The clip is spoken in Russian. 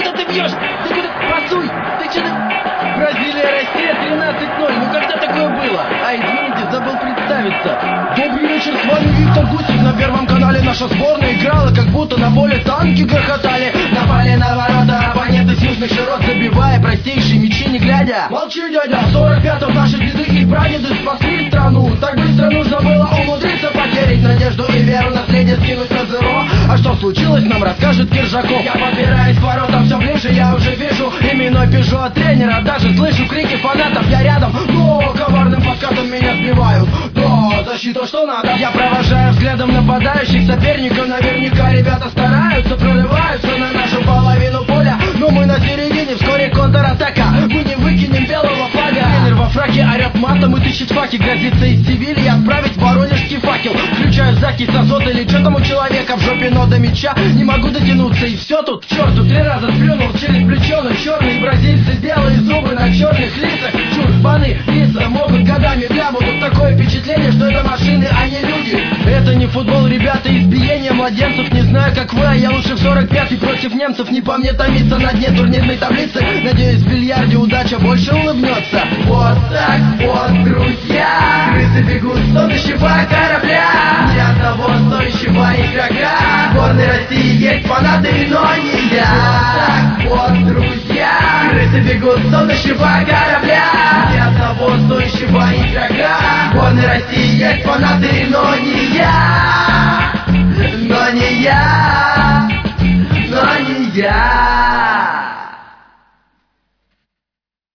куда ты бьешь? Ты куда? Пасуй! Ты что-то... Бразилия, Россия 13-0. Ну когда такое было? А, извините, забыл представиться. Добрый вечер, с вами Виктор Гусев. На Первом канале наша сборная играла, как будто на поле танки грохотали. Напали на ворота оппоненты с южных широт, забивая простейшие мячи не глядя. Молчи, дядя, в 45-м наши деды и прадеды спасли страну. Так быстро нужно было умудриться потерять надежду и веру, наследие скинуть на зеро. А что случилось, нам расскажет Киржаков. Я подбираюсь к воротам все ближе, я уже вижу именной Пежо от тренера. Даже слышу крики фанатов, я рядом, но коварным подкатом меня сбивают. Да, защита что надо. Я провожаю взглядом нападающих соперников. Наверняка ребята стараются, прорываются на нашу половину поля. Но мы на середине, вскоре контратака. Мы не выкинем белого флага. Тренер во фраке орет матом и тычет факи. Грозится из Севильи отправить воронежский факел. Включаю закись азот или что там у человека в жопе, но до мяча не могу дотянуться. И все тут к черту, 3 раза сплюнул через плечо. Но черные бразильцы, белые зубы на черных лицах. Чурбаны, лица могут годами бля. Будут такое впечатление, что это машины, а не люди. Это не футбол, ребята, избиение младенцев. Не знаю, как вы, а я лучше в 45-й против немцев. Не по мне томиться на дне турнирной таблицы. Надеюсь, в бильярде удача больше улыбнется. Вот так вот, друзья, крысы бегут с тонущего корабля. Ни одного стоящего игрока. В сборной России есть фанаты, но не я. Вот так вот, друзья, крысы бегут с тонущего корабля. Ни одного стоящего игрока. В сборной России есть фанаты, но не я. Но не я. Но не я.